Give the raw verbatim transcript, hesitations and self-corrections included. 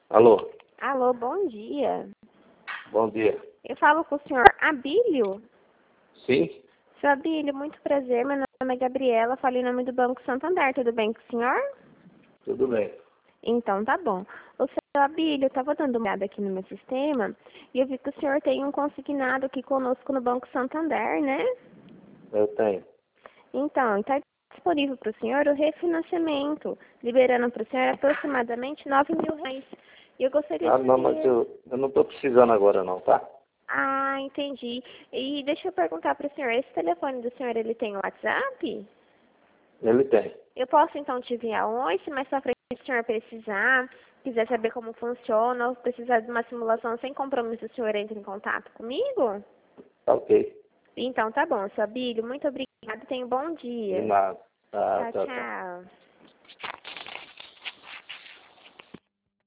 Alô? Alô, bom dia. Bom dia. Eu falo com o senhor Abílio. Sim? Senhor Abílio, muito prazer. Meu nome é Gabriela, falo em nome do Banco Santander. Tudo bem com o senhor? Tudo bem. Então, tá bom. O senhor Abílio, eu estava dando uma olhada aqui no meu sistema e eu vi que o senhor tem um consignado aqui conosco no Banco Santander, né? Eu tenho. Então, está disponível para o senhor o refinanciamento, liberando para o senhor aproximadamente nove mil reais. E eu gostaria Ah, de não, mas saber... eu, eu não estou precisando agora não, tá? Ah, entendi. E deixa eu perguntar para o senhor, esse telefone do senhor, ele tem WhatsApp? Ele tem. Eu posso então te enviar um oi, se mais pra frente o senhor precisar, quiser saber como funciona, ou precisar de uma simulação sem compromisso, o senhor entra em contato comigo? Tá ok. Então tá bom, seu Abílio, muito obrigada, tenha um bom De dia. nada. Tá, Tchau, tá, tá. tchau.